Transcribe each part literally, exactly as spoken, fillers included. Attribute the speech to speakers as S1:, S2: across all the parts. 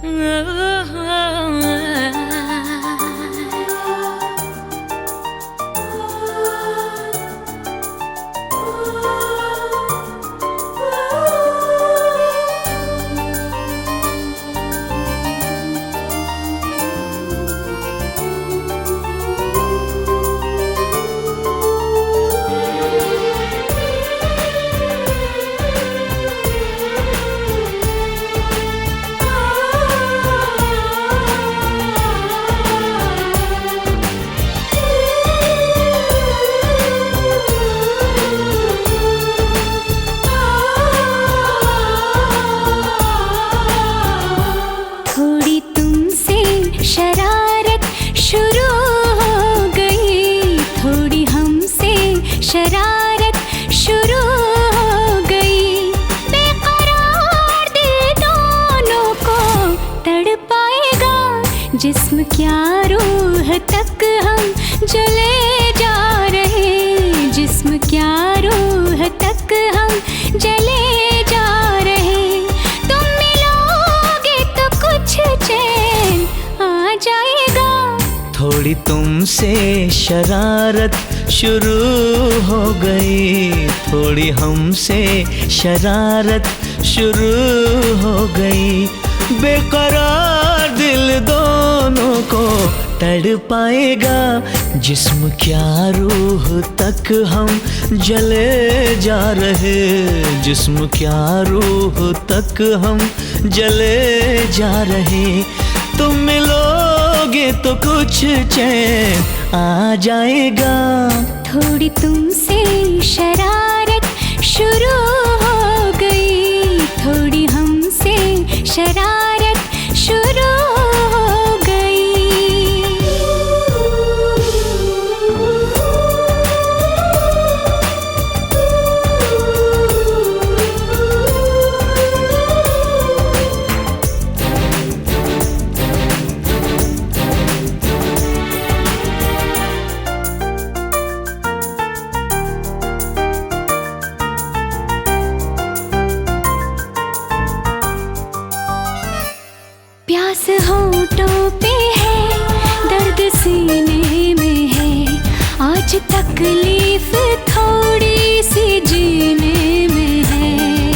S1: शरारत शुरू हो गई, बेकरार दिल दोनों को तड़पाएगा जिस्म क्या रूह तक हम जले जा रहे, जिस्म क्या रूह तक हम जले जा रहे। तुम मिलोगे तो कुछ चैन आ जाएगा,
S2: थोड़ी तुमसे शरारत शुरू हो गई, थोड़ी हमसे शरारत शुरू हो गई, बेकरार दिल दोनों को तड़पाएगा जिस्म क्या रूह तक हम जले जा रहे, जिस्म क्या रूह तक हम जले जा रहे। तुम मिलोगे तो कुछ चैन आ जाएगा,
S1: थोड़ी तुमसे शरारत शुरू हो गई, थोड़ी हमसे शरारत शुरू हो गई। प्यास होठों पे है, दर्द सीने में है, आज तकलीफ थोड़ी सी जीने में है।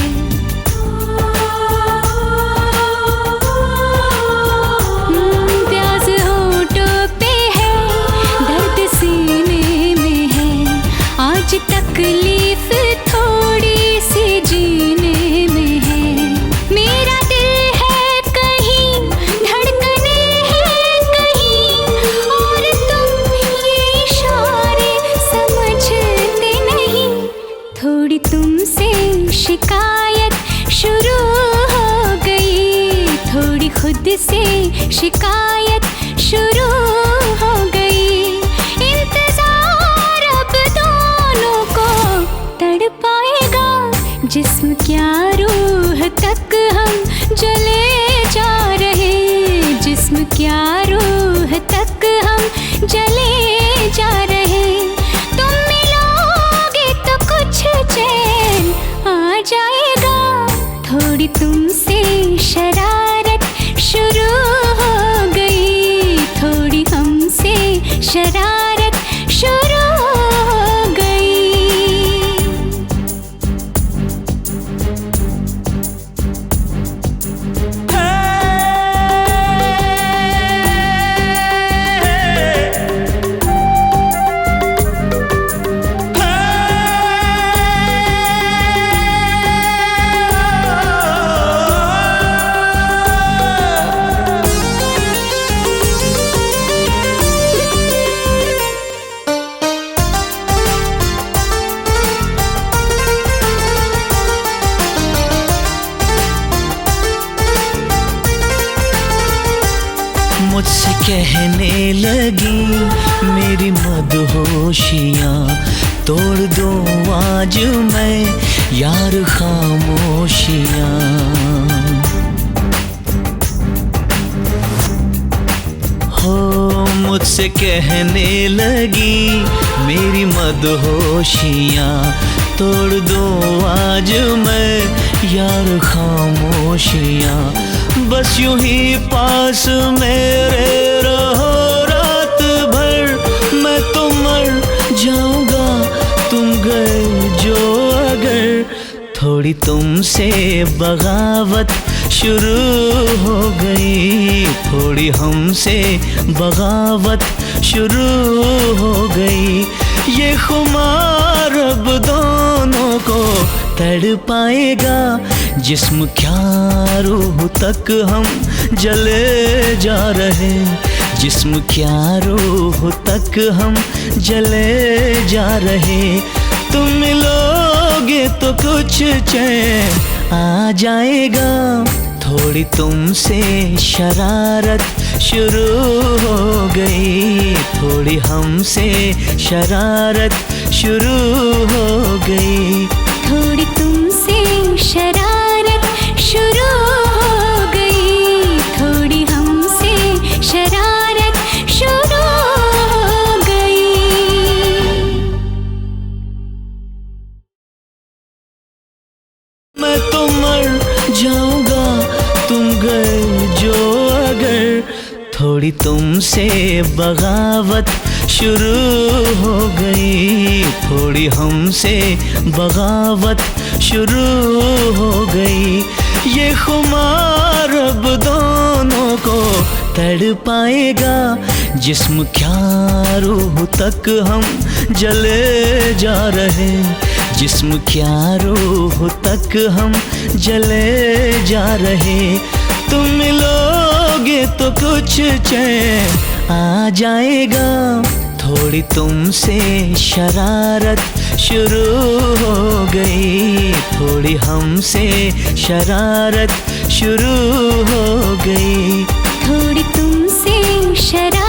S1: प्यास होठों पे है, दर्द सीने में है, आज तकलीफ थोड़ी सी जीने में है। मेरा तुमसे शिकायत शुरू हो गई, थोड़ी खुद से शिकायत शुरू हो गई, इंतजार अब दोनों को तड़पाएगा जिस्म क्या रूह तक हम जले जा रहे, जिस्म क्या रूह तक हम जले जा रहे। तुम मिलोगे तो कुछ चैन आ जाएगा, थोड़ी तुमसे शरारत शुरू हो गई, थोड़ी हमसे शरारत शुरू हो गई।
S2: मुझसे कहने लगी मेरी मदहोशियाँ, तोड़ दूँ आज मैं यार खामोशियाँ। हो मुझसे कहने लगी मेरी मदहोशियाँ, तोड़ दूँ आज मैं यार खामोशियाँ। बस बस यूं ही पास मेरे रहो रात भर, मैं तो मर जाऊंगा तुम गए जो अगर। थोड़ी तुमसे बगावत शुरू हो गई, थोड़ी हमसे बगावत शुरू हो गई। ये खुमार अब दोनों को तड़ पाएगा, जिस्म क्या रूह तक हम जले जा रहे, जिस्म क्या रूह तक हम जले जा रहे। तुम मिलोगे तो कुछ चैन आ जाएगा, थोड़ी तुमसे शरारत शुरू हो गई, थोड़ी हमसे शरारत शुरू हो गई।
S1: थोड़ी तुमसे शरारत शुरू हो गई, थोड़ी हमसे शरारत शुरू हो गई।
S2: मैं तो मर जाऊंगा तुम गए जो अगर। थोड़ी तुमसे बगावत शुरू हो गई, थोड़ी हमसे बगावत शुरू हो गई। ये खुमार अब दोनों को तड़ पाएगा, जिस्म क्या रूह तक हम जले जा रहे, जिस्म क्या रूह तक हम जले जा रहे। तुम मिलोगे तो कुछ चैन आ जाएगा, थोड़ी तुमसे शरारत शुरू हो गई, थोड़ी हमसे शरारत शुरू हो गई।
S1: थोड़ी तुमसे शरारत